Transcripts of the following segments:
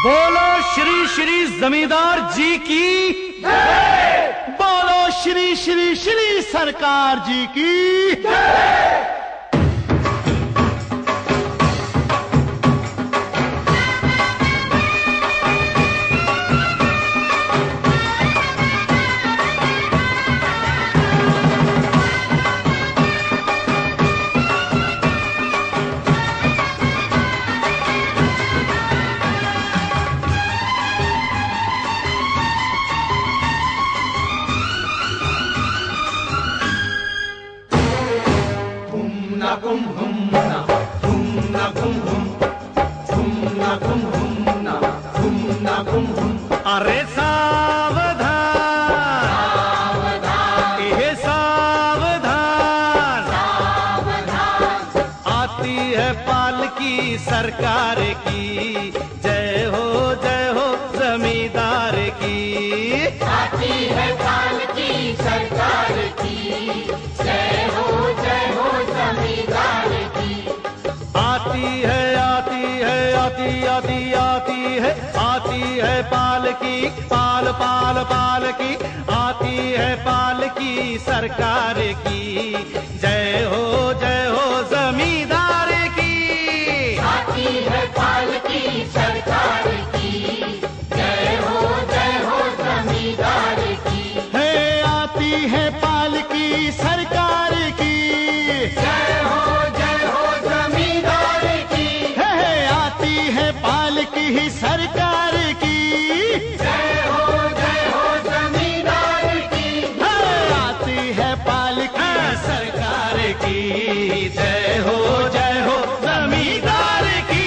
बोलो श्री श्री जमींदार जी की जय। बोलो श्री श्री श्री सरकार जी की जय। अरे सावधान, ये सावधान, आती है पालकी सरकार की, जय हो जमींदार की। आती है पालकी सरकार की, जय हो जमींदार की। आती है आती है पालकी, पालकी, आती है पालकी सरकार की, जय हो जमींदार की। आती है पालकी सरकार की, जय हो जमींदार की। है आती है पालकी सरकार की, जय हो जमींदार की। है आती है पालकी सरकार की, जय हो जमींदार की। आती है पालकी सरकार की, जय हो जमींदार की।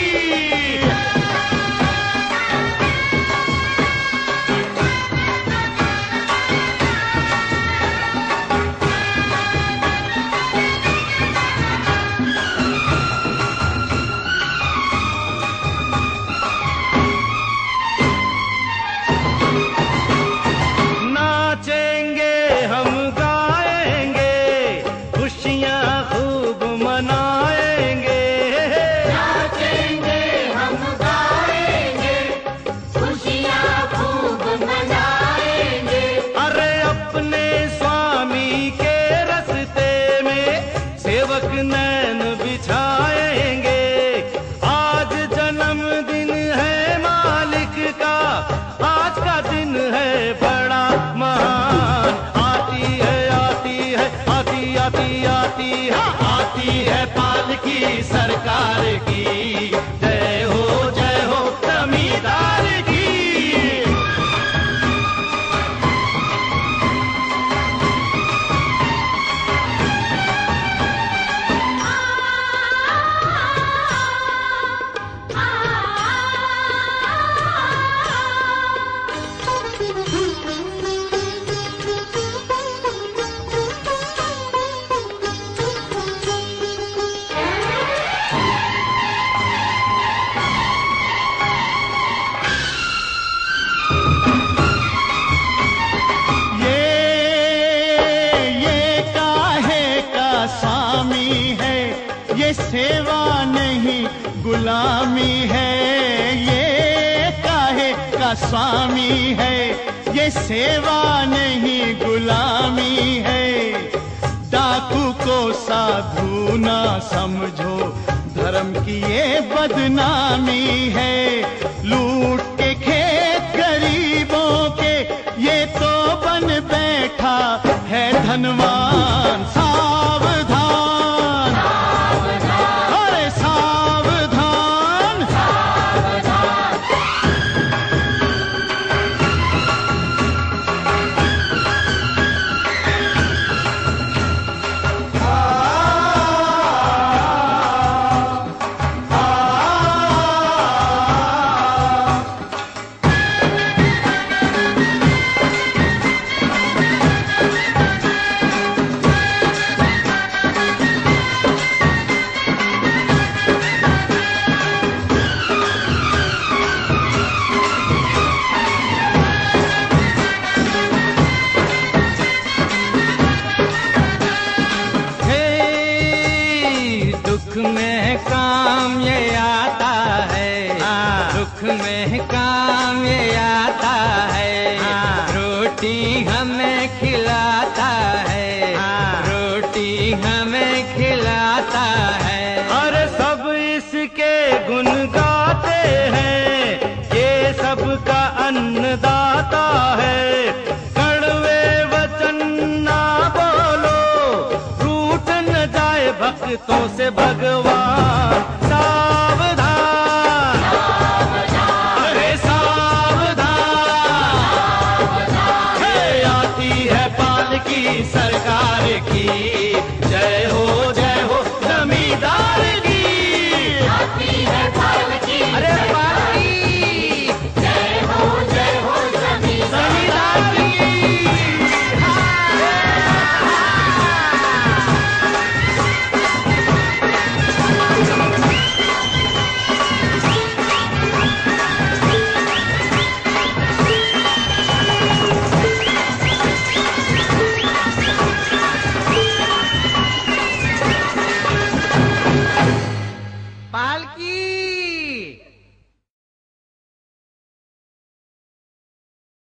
नाचेंगे हम गाएंगे, खुशियाँ खूब मनाएंगे। नाचेंगे हम गाएंगे, खुशियाँ खूब मनाएंगे। अरे अपने स्वामी के रस्ते में सेवक नैन बिछाएंगे। आज जन्मदिन है मालिक का, आज का दिन है बड़ा महान। आती है पालकी सरकार की, जय हो जमींदार की। ये काहे का स्वामी है, ये सेवा नहीं गुलामी है। ये काहे का स्वामी है, ये सेवा नहीं गुलामी है। डाकू को साधु ना समझो, धर्म की ये बदनामी है। लूट के खेत गरीबों के, ये तो बन बैठा है धनवान। सावधान, अरे सावधान, में काम ये आता है, दुख सुख में काम ये आता है, रोटी हमें खिलाता है, रोटी हमें खिलाता है। अरे सब इसके गुण गाते हैं, ये सबका अन्नदाता है। कड़वे वचन ना बोलो, रूठ न जाए भक्तों से भगवान। सावधान, अरे सावधान, है आती है पालकी सरकार की। जय हो जमींदार की। आती है पालकी, अरे पालकी, जय हो जमींदार जमींदार की। पालकी।